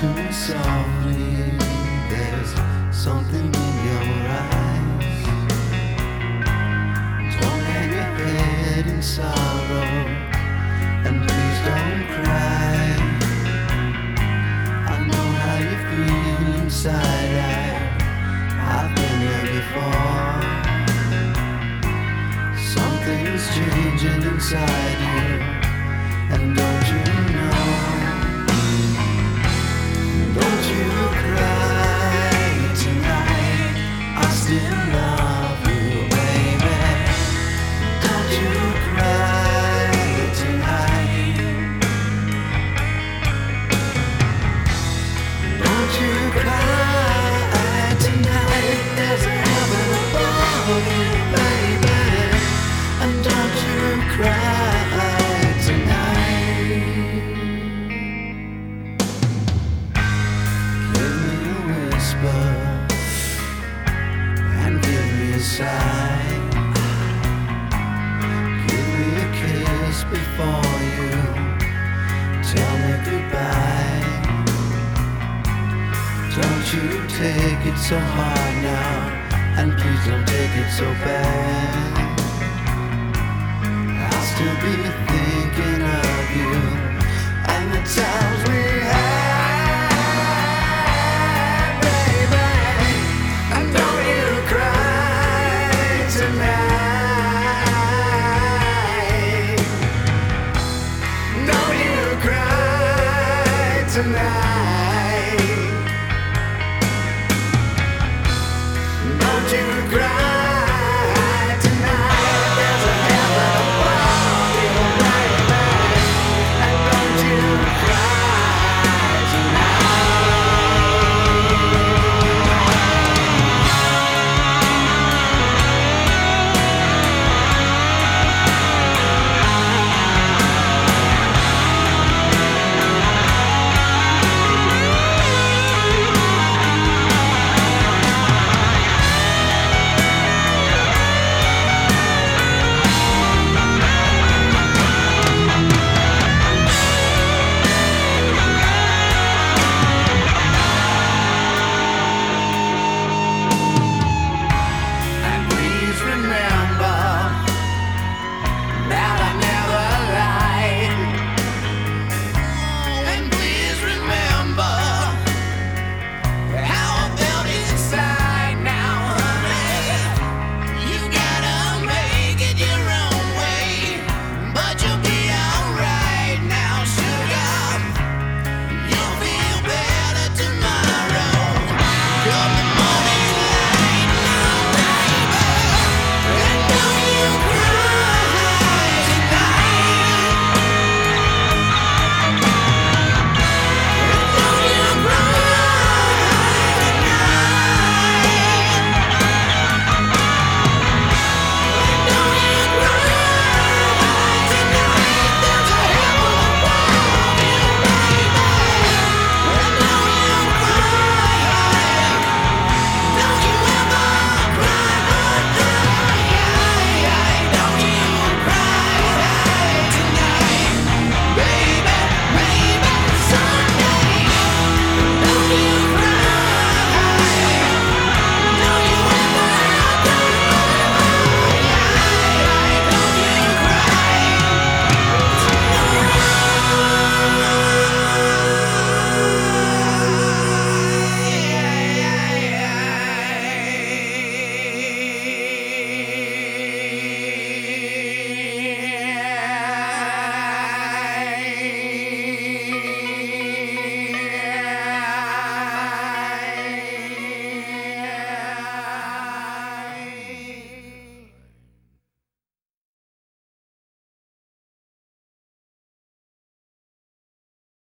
to me softly, there's something in your eyes. Don't hang your head in sorrow, and please don't cry. I know how you feel inside, I've been there before. Something's changing inside you, and don't you know? Don't you cry tonight, I still love you, baby. Don't you cry tonight. Don't you cry tonight, there's a heaven above you, baby. And don't you cry tonight. Give me a whisper and give me a sigh. Give me a kiss before you tell me goodbye. Don't you take it so hard now, and please don't take it so bad. I'll still be thinking of you and the times we had, baby. And don't you cry tonight. Don't you cry tonight.